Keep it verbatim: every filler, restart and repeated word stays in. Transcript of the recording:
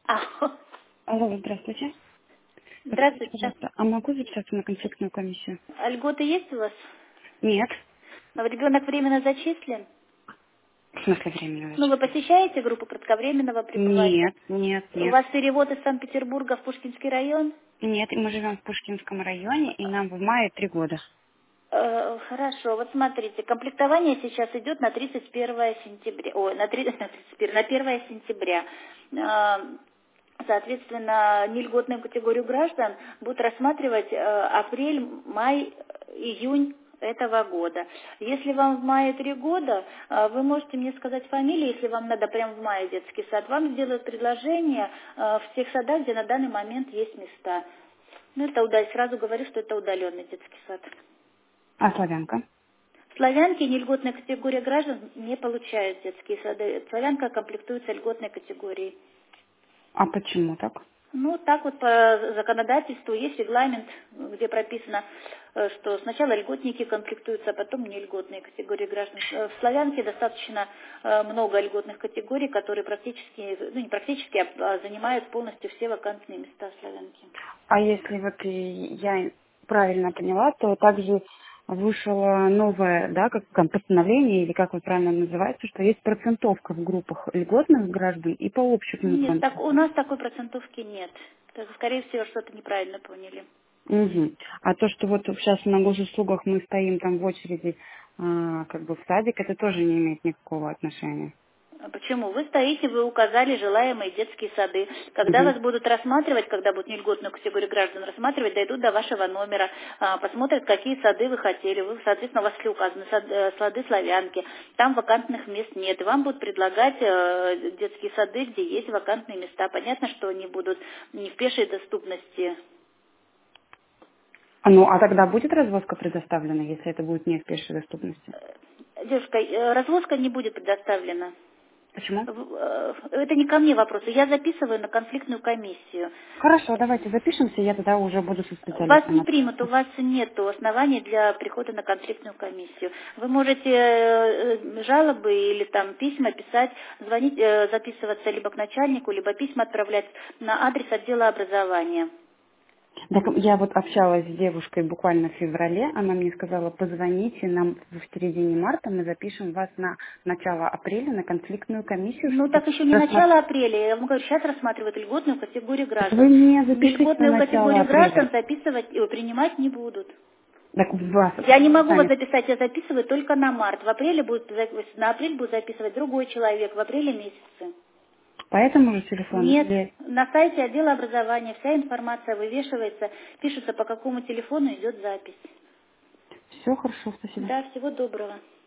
А, Алло, здравствуйте. Подскажите, здравствуйте. пожалуйста, а могу записаться на конфликтную комиссию? А льготы есть у вас? Нет. А ребенок временно зачислен? В смысле временно Ну, вы зачислить? посещаете группу кратковременного пребывания? Нет, нет, У нет. вас перевод из Санкт-Петербурга в Пушкинский район? Нет, и мы живем в Пушкинском районе, и нам в мае три года. Э, Хорошо, вот смотрите, комплектование сейчас идет на тридцать первое сентября, ой, на, тридцать, на, тридцать первое, на первое сентября. Э, Соответственно, нельготную категорию граждан будут рассматривать э, апрель, май, июнь этого года. Если вам в мае три года, э, вы можете мне сказать фамилию, если вам надо прямо в мае детский сад, вам сделают предложение э, в тех садах, где на данный момент есть места. Ну, это удаль- сразу говорю, что это удаленный детский сад. А славянка? Славянки нельготная категория граждан не получают детские сады. Славянка комплектуется льготной категорией. А почему так? Ну, так вот по законодательству есть регламент, где прописано, э, что сначала льготники комплектуются, а потом нельготные категории граждан. Э, В Славянке достаточно э, много льготных категорий, которые практически, ну не практически, а а занимают полностью все вакантные места в Славянке. А если вот и я правильно поняла, то также вышло новое, да, как там постановление, или как вот правильно называется, что есть процентовка в группах льготных граждан и по общему Нет, так, у конкурсу. нас такой процентовки нет. Так, скорее всего, что-то неправильно поняли. Угу. А то, что вот сейчас на госуслугах мы стоим там в очереди, а, как бы в садик, это тоже не имеет никакого отношения. А почему? Вы стоите, вы указали желаемые детские сады. Когда Угу. вас будут рассматривать, когда будут нельготную категорию граждан рассматривать, дойдут до вашего номера, а, посмотрят, какие сады вы хотели. Вы, соответственно, у вас все указаны, сад- э, сады славянки. Там вакантных мест нет. И вам будут предлагать э, детские сады, где есть вакантные места. Понятно, что они будут не в пешей доступности. А, ну, а тогда будет развозка предоставлена, если это будет не в пешей доступности? Э, Девушка, э, развозка не будет предоставлена. Почему? В- э, Это не ко мне вопросы. Я записываю на конфликтную комиссию. Хорошо, давайте запишемся, я тогда уже буду со Вас специалистом не примут, у общаться. вас нет оснований для прихода на конфликтную комиссию. Вы можете э, э, жалобы или там письма писать, звонить, э, записываться либо к начальнику, либо письма отправлять на адрес отдела образования. Так я вот общалась с девушкой буквально в феврале, она мне сказала, позвоните нам в середине марта, мы запишем вас на начало апреля на конфликтную комиссию, Ну, чтобы так еще не рассмотреть. начало апреля. Я вам говорю, сейчас рассматривают льготную категорию Так граждан. вы не запишите на Нельготную начало категорию граждан апреля. записывать, э, принимать не будут. Так вас Я не могу вас сами. записать, я записываю только на март. В апреле будет, за- на апрель будет записывать другой человек, в апреле месяце. По этому же телефону Нет, или... на сайте отдела образования вся информация вывешивается, пишется, по какому телефону идет запись. Все хорошо, спасибо. Да, всего доброго.